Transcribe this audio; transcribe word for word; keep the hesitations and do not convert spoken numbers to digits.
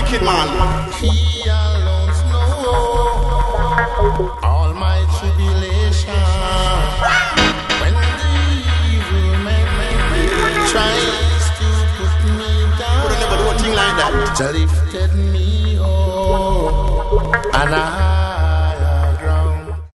wicked man. He alone knows all my tribulation. When the evil man tries to put me down, Could never do a thing like that. Jah lifted me up, and I